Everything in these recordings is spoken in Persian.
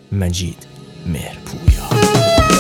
مجید مهرپویا.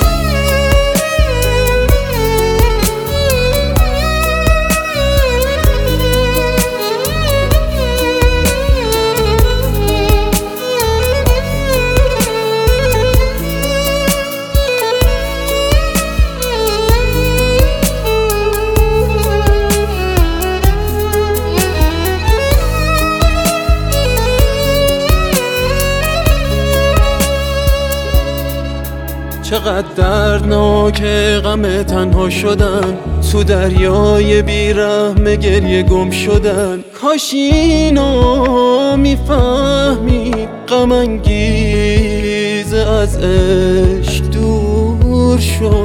چقدر دردناکه غم تنها شدن، تو دریای بیرحم گریه گم شدن. کاش اینو میفهمی غم انگیز از عشق دور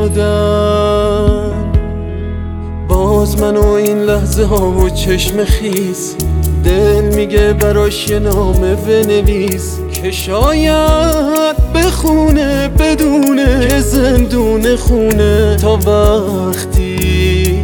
شدن. باز من و این لحظه ها و چشم خیس، دل میگه براش یه نامه بنویس که شاید بخونه بدونه که زندون خونه تا وقتی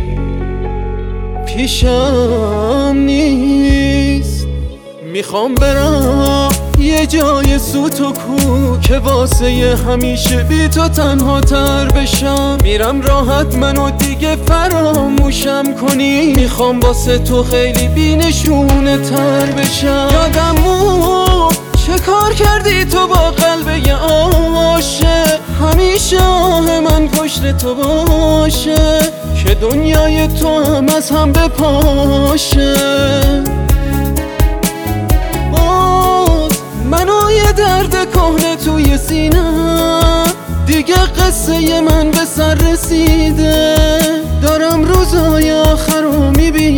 پیشم نیست. میخوام برم یه جای سوت و کو که واسه همیشه بی تو تنها تر بشم. میرم راحت منو دیگه فراموشم کنی، میخوام واسه تو خیلی بی نشونه تر بشم. یادمو چه کار کردی تو با قلب یه عاشق، همیشه آه من پشت تو باشه که دنیای تو هم از هم بپاشه. منو یه درد کهنه توی سینه، دیگه قصه من به سر رسیده. دارم روزای آخر رو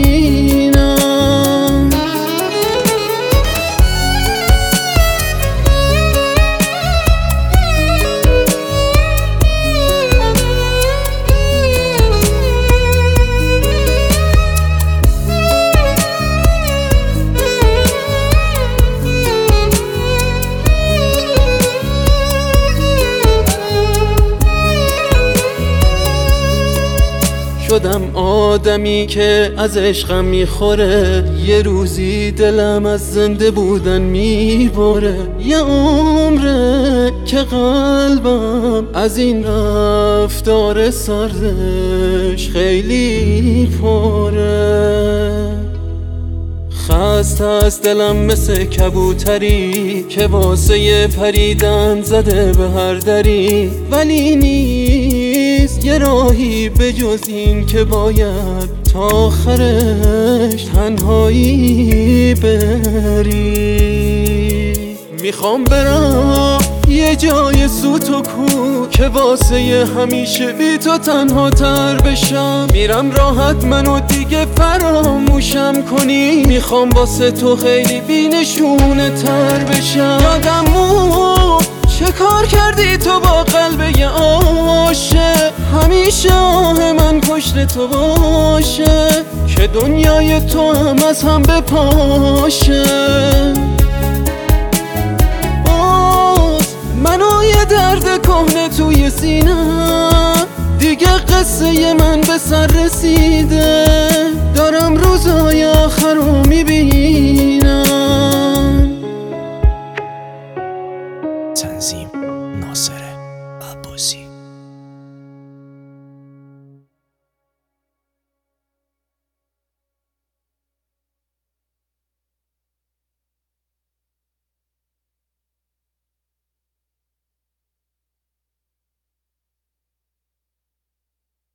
میبینم. شدم آدمی که از عشقم میخوره، یه روزی دلم از زنده بودن میبره. یه عمره که قلبم از این رفتار سردش خیلی پره. خسته از دلم مثل کبوتری که واسه پریدن زده به هر دری، ولی نیست یه راهی به جز این که باید تا آخرش تنهایی بری. میخوام برم یه جای سوت و کو که واسه همیشه بی تو تنها تر بشم. میرم راحت منو دیگه فراموشم کنی، میخوام واسه تو خیلی بی نشونه تر بشم. یادمو چه کار کردی تو با قلب یه عاشق، همیشه آه من پشت تو باشه که دنیای تو هم از هم بپاشه.